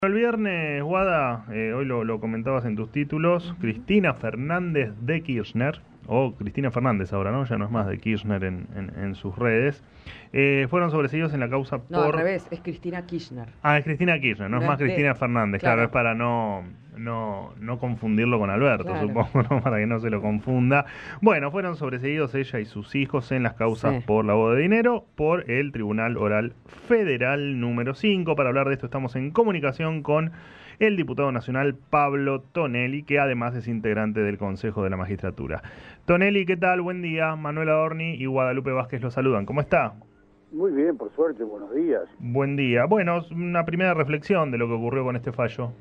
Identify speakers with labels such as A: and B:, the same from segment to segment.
A: El viernes, Guada, hoy lo comentabas en tus títulos, Cristina Fernández de Kirchner, o Cristina Fernández ahora, ¿no? Ya no es más de Kirchner en sus redes, fueron sobreseídos en la causa por...
B: No, al revés, es Cristina Kirchner.
A: Ah, es Cristina Kirchner, no es más Cristina Fernández, claro, es para no confundirlo con Alberto, claro. Supongo, ¿no? Para que no se lo confunda. Bueno, fueron sobreseídos ella y sus hijos en las causas por lavado de dinero por el Tribunal Oral Federal número 5. Para hablar de esto estamos en comunicación con el diputado nacional Pablo Tonelli, que además es integrante del Consejo de la Magistratura. Tonelli, ¿qué tal? Buen día. Manuel Adorni y Guadalupe Vázquez lo saludan. ¿Cómo está?
C: Muy bien, por suerte, buenos días.
A: Buen día. Bueno, una primera reflexión de lo que ocurrió con este fallo.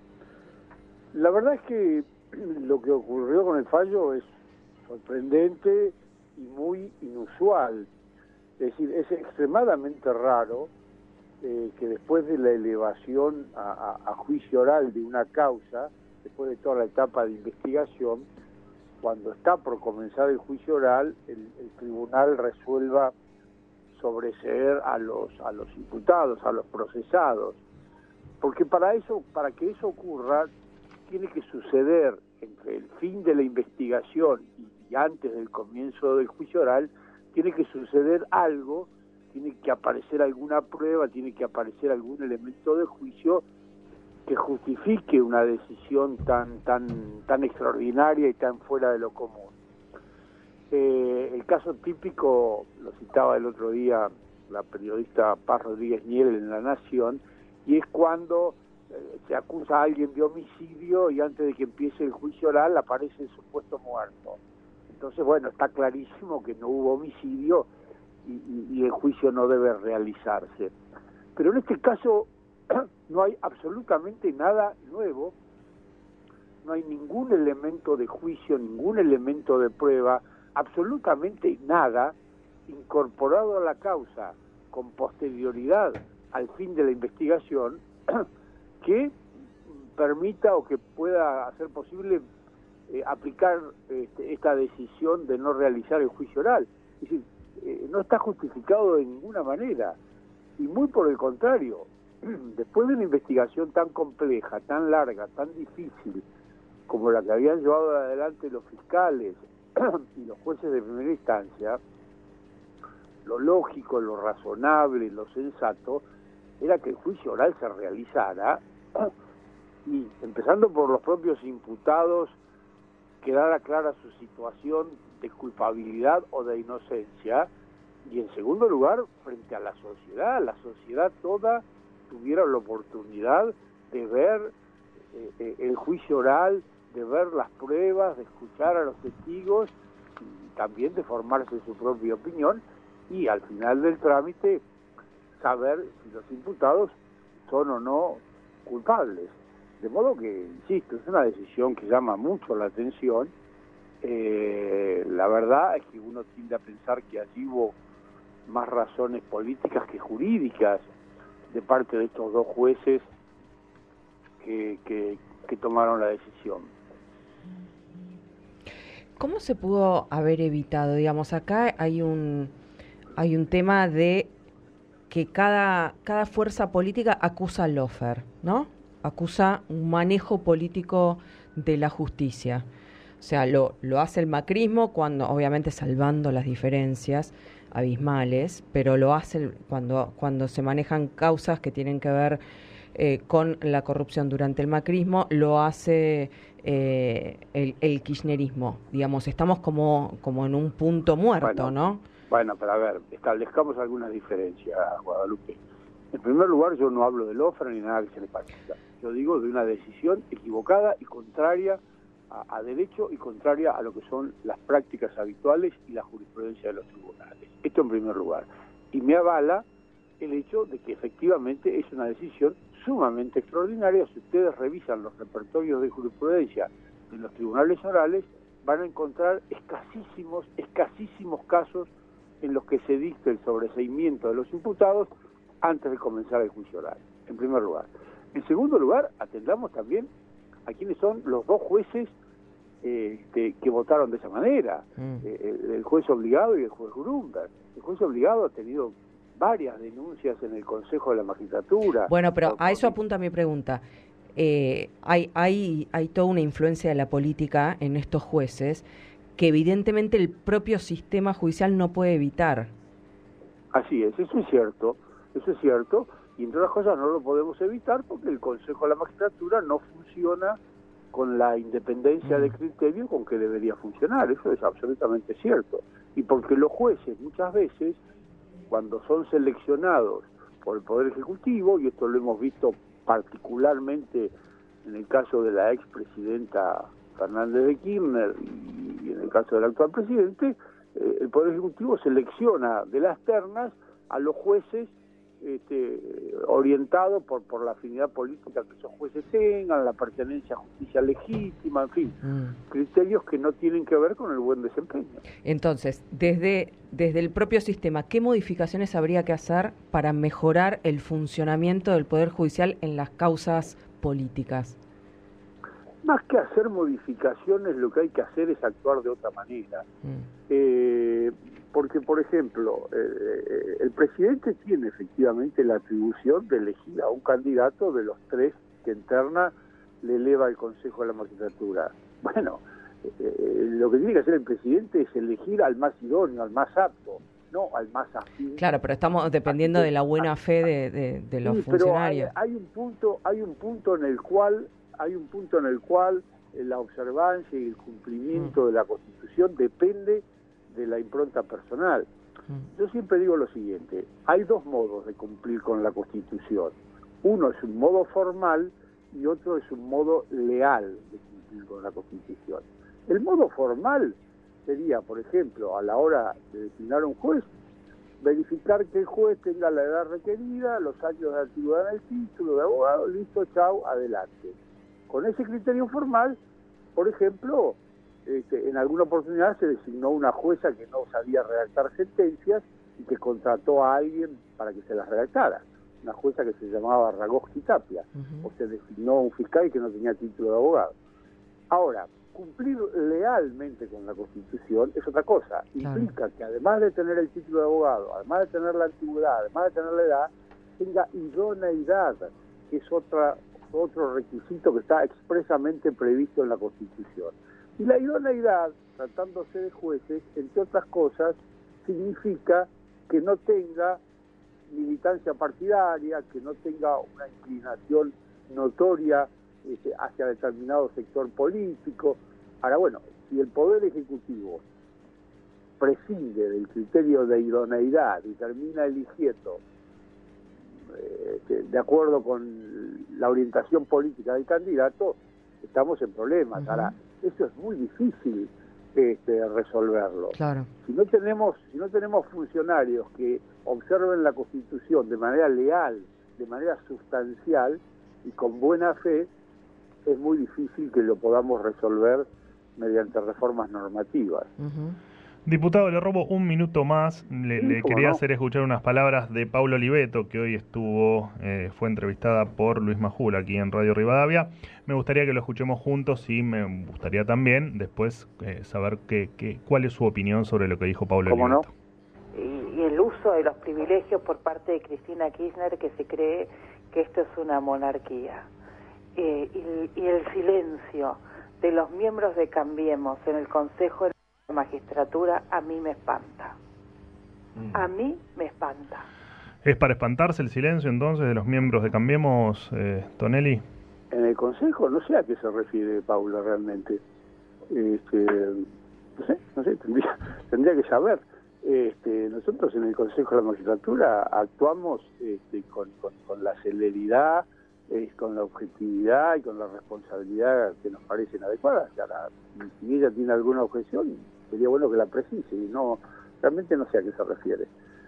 C: La verdad es que lo que ocurrió con el fallo es sorprendente y muy inusual. Es decir, es extremadamente raro que después de la elevación a juicio oral de una causa, después de toda la etapa de investigación, cuando está por comenzar el juicio oral, el tribunal resuelva sobreseer a los imputados, a los procesados, porque para que eso ocurra tiene que suceder entre el fin de la investigación y antes del comienzo del juicio oral, tiene que suceder algo, tiene que aparecer alguna prueba, tiene que aparecer algún elemento de juicio que justifique una decisión tan extraordinaria y tan fuera de lo común. El caso típico, lo citaba el otro día la periodista Paz Rodríguez Niel en La Nación, y es cuando se acusa a alguien de homicidio y antes de que empiece el juicio oral aparece el supuesto muerto. Entonces, bueno, está clarísimo que no hubo homicidio y el juicio no debe realizarse. Pero en este caso no hay absolutamente nada nuevo, no hay ningún elemento de juicio, ningún elemento de prueba, absolutamente nada incorporado a la causa con posterioridad al fin de la investigación que permita o que pueda hacer posible aplicar esta decisión de no realizar el juicio oral. Es decir, no está justificado de ninguna manera, y muy por el contrario, después de una investigación tan compleja, tan larga, tan difícil como la que habían llevado adelante los fiscales y los jueces de primera instancia, lo lógico, lo razonable, lo sensato era que el juicio oral se realizara y, empezando por los propios imputados, quedara clara su situación de culpabilidad o de inocencia, y en segundo lugar, frente a la sociedad toda tuviera la oportunidad de ver el juicio oral, de ver las pruebas, de escuchar a los testigos y también de formarse su propia opinión y al final del trámite saber si los imputados son o no culpables. De modo que, insisto, es una decisión que llama mucho la atención. La verdad es que uno tiende a pensar que allí hubo más razones políticas que jurídicas de parte de estos dos jueces que tomaron la decisión.
B: ¿Cómo se pudo haber evitado? Digamos, acá hay un tema de que cada fuerza política acusa al lawfare, ¿no? Acusa un manejo político de la justicia. O sea, lo hace el macrismo cuando, obviamente salvando las diferencias abismales, pero lo hace cuando se manejan causas que tienen que ver con la corrupción durante el macrismo, lo hace el kirchnerismo. Digamos, estamos como en un punto muerto, ¿no?
C: Bueno, pero a ver, establezcamos algunas diferencias, Guadalupe. En primer lugar, yo no hablo de lawfare ni nada que se le parezca. Yo digo de una decisión equivocada y contraria a derecho y contraria a lo que son las prácticas habituales y la jurisprudencia de los tribunales. Esto en primer lugar. Y me avala el hecho de que efectivamente es una decisión sumamente extraordinaria. Si ustedes revisan los repertorios de jurisprudencia de los tribunales orales, van a encontrar escasísimos casos en los que se dicte el sobreseimiento de los imputados antes de comenzar el juicio oral, en primer lugar. En segundo lugar, atendamos también a quiénes son los dos jueces que votaron de esa manera, el juez obligado y el juez Grunberg. El juez obligado ha tenido varias denuncias en el Consejo de la Magistratura.
B: Bueno, pero a eso apunta mi pregunta. Hay toda una influencia de la política en estos jueces que evidentemente el propio sistema judicial no puede evitar.
C: Así es, eso es cierto, y entre otras cosas no lo podemos evitar porque el Consejo de la Magistratura no funciona con la independencia de criterio con que debería funcionar, eso es absolutamente cierto, y porque los jueces muchas veces, cuando son seleccionados por el Poder Ejecutivo, y esto lo hemos visto particularmente en el caso de la expresidenta Fernández de Kirchner y en el caso del actual presidente, el Poder Ejecutivo selecciona de las ternas a los jueces orientados por la afinidad política que esos jueces tengan, la pertenencia a justicia legítima, en fin, criterios que no tienen que ver con el buen desempeño.
B: Entonces, desde el propio sistema, ¿qué modificaciones habría que hacer para mejorar el funcionamiento del Poder Judicial en las causas políticas?
C: Más que hacer modificaciones, lo que hay que hacer es actuar de otra manera. Porque, por ejemplo, el presidente tiene efectivamente la atribución de elegir a un candidato de los 3 que en terna le eleva el Consejo de la Magistratura. Bueno, lo que tiene que hacer el presidente es elegir al más idóneo, al más apto, no al más afín.
B: Claro, pero estamos dependiendo de la buena fe de los funcionarios.
C: Pero hay un punto en el cual la observancia y el cumplimiento de la Constitución depende de la impronta personal. Yo siempre digo lo siguiente, hay 2 modos de cumplir con la Constitución. Uno es un modo formal y otro es un modo leal de cumplir con la Constitución. El modo formal sería, por ejemplo, a la hora de designar un juez, verificar que el juez tenga la edad requerida, los años de antigüedad en el título de abogado, listo, chau, adelante. Con ese criterio formal, por ejemplo, en alguna oportunidad se designó una jueza que no sabía redactar sentencias y que contrató a alguien para que se las redactara. Una jueza que se llamaba Ragowski Tapia. O se designó un fiscal que no tenía título de abogado. Ahora, cumplir lealmente con la Constitución es otra cosa. Implica que además de tener el título de abogado, además de tener la antigüedad, además de tener la edad, tenga idoneidad, que es otro requisito que está expresamente previsto en la Constitución. Y la idoneidad, tratándose de jueces, entre otras cosas, significa que no tenga militancia partidaria, que no tenga una inclinación notoria hacia determinado sector político. Ahora, bueno, si el Poder Ejecutivo prescinde del criterio de idoneidad y termina eligiendo de acuerdo con la orientación política del candidato, estamos en problemas. Ahora, eso es muy difícil resolverlo.
B: Claro.
C: Si no tenemos funcionarios que observen la Constitución de manera leal, de manera sustancial y con buena fe, es muy difícil que lo podamos resolver mediante reformas normativas.
A: Diputado, le robo un minuto más. Le quería hacer escuchar unas palabras de Paula Oliveto, que hoy fue entrevistada por Luis Majul aquí en Radio Rivadavia. Me gustaría que lo escuchemos juntos y me gustaría también después saber cuál es su opinión sobre lo que dijo Paula Oliveto.
D: ¿Cómo no? Y el uso de los privilegios por parte de Cristina Kirchner, que se cree que esto es una monarquía. Y el silencio de los miembros de Cambiemos en el Consejo de la Magistratura a mí me espanta. A mí me espanta.
A: ¿Es para espantarse el silencio entonces de los miembros de Cambiemos, Tonelli?
C: En el Consejo no sé a qué se refiere Paula realmente. No sé, tendría que saber. Nosotros en el Consejo de la Magistratura actuamos con la celeridad, con la objetividad y con la responsabilidad que nos parecen adecuadas. Ahora, si ella tiene alguna objeción, sería bueno que la precise, y realmente no sé a qué se refiere.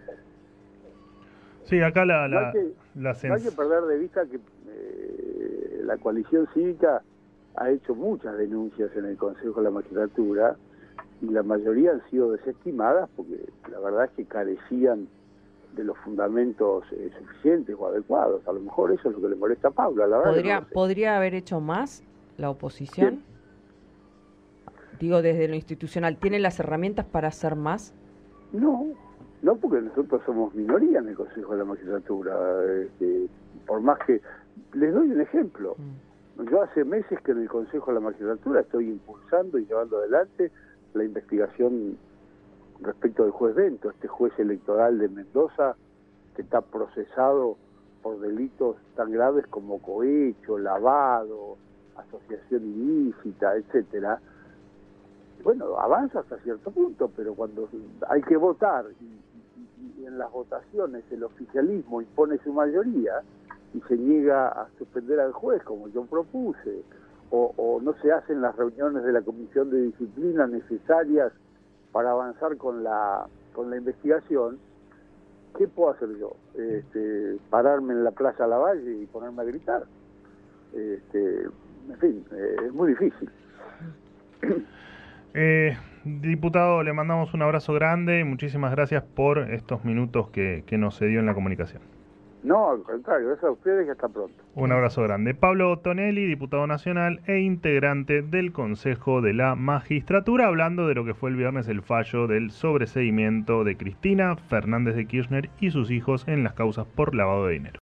A: Sí, acá no
C: hay que perder de vista que la coalición cívica ha hecho muchas denuncias en el Consejo de la Magistratura y la mayoría han sido desestimadas porque la verdad es que carecían de los fundamentos suficientes o adecuados. A lo mejor eso es lo que le molesta a Paula, la verdad.
B: ¿Podría haber hecho más la oposición?
C: ¿Quién?
B: Digo, desde lo institucional, ¿tiene las herramientas para hacer más?
C: No, No, porque nosotros somos minoría en el Consejo de la Magistratura. Por más que... Les doy un ejemplo. Yo hace meses que en el Consejo de la Magistratura estoy impulsando y llevando adelante la investigación respecto del juez Bento, este juez electoral de Mendoza que está procesado por delitos tan graves como cohecho, lavado, asociación ilícita, etcétera. Bueno, avanza hasta cierto punto, pero cuando hay que votar y en las votaciones el oficialismo impone su mayoría y se niega a suspender al juez, como yo propuse, o no se hacen las reuniones de la Comisión de Disciplina necesarias para avanzar con la investigación, ¿qué puedo hacer yo? Pararme en la Plaza Lavalle y ponerme a gritar. En fin, es muy difícil.
A: Diputado, le mandamos un abrazo grande y muchísimas gracias por estos minutos que nos cedió en la comunicación.
C: No, al contrario, gracias a ustedes y hasta pronto.
A: Un abrazo grande. Pablo Tonelli, diputado nacional e integrante del Consejo de la Magistratura, hablando de lo que fue el viernes el fallo del sobreseimiento de Cristina Fernández de Kirchner y sus hijos en las causas por lavado de dinero.